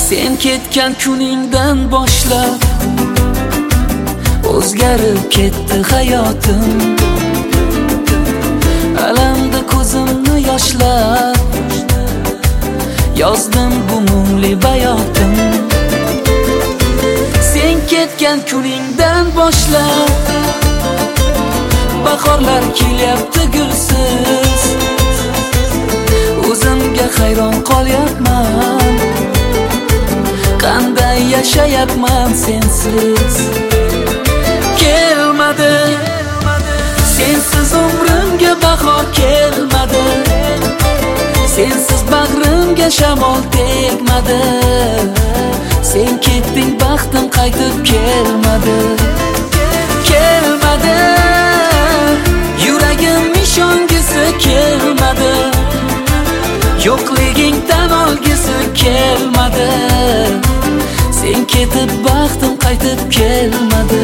Sen ketgan kuningdan boshlab o'zgarib ketdi hayotim. Alamda ko'zimni yoshlab yozdim bu mungli bayotim. Sen ketgan kuningdan boshlab bahorlar kelyapti gulsiz. O'zimga hayron qolyapman, qanday yashayapman sensiz. Kelmadi sensiz umrimga bahor, kelmadi sensiz bag'rimga shamol tegmadi. Sen ketding, baxtim qaytib kelmadi. Kelmadi, yuragim ishongisi kelmadi. Yo'qliging tan olgisi kelmadi. Sen ketib, baxtim qaytib kelmadi.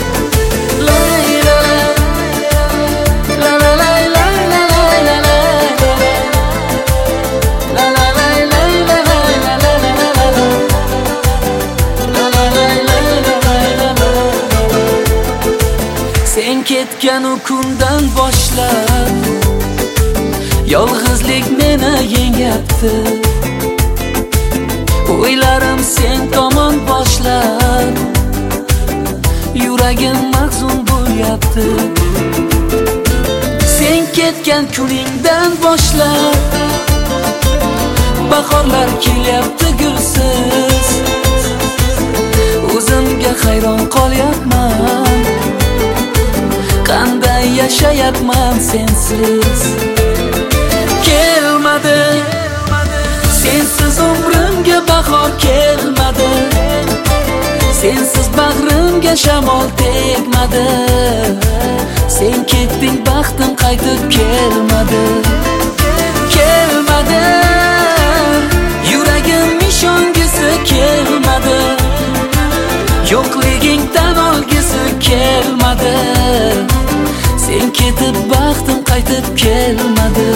Sen ketgan o kundan boshlab yolg'izlik meni yengyapti. O'ylarim sen tomon boshlab yuragim mahzun bo'lyapti. Sen ketgan kuningdan boshlab bahorlar kelyapti gulsiz. O'zimga hayron qolyapman, qanday yashayapman sensiz. Kelmadi sensiz umrimga bahor, kelmadi sensiz bag'rimga shamol tegmadi. Sen ketding, baxtim qaytib kelmadi. Kelmadi, yuragim ishongisi kelmadi. Yo'qliging tan olgisi kelmadi. Sen ketib, baxtim qaytib kelmadi.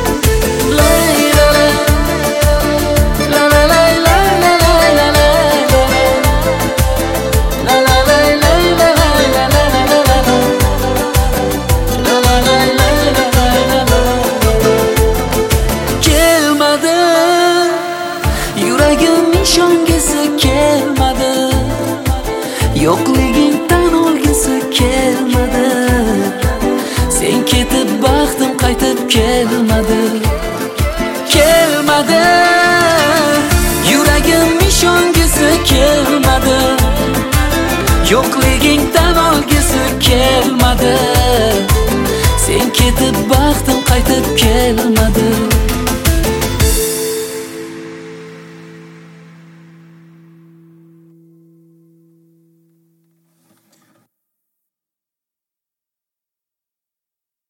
Kelmadi, yuragim ishongisi kelmadi. Yo'qliging tan olgisi kelmadi. Sen ketib, baxtim qaytib kelmadi. Kelmadi, yuragim ishongisi kelmadi. Yo'qliging tan olgisi kelmadi. Sen ketib, baxtim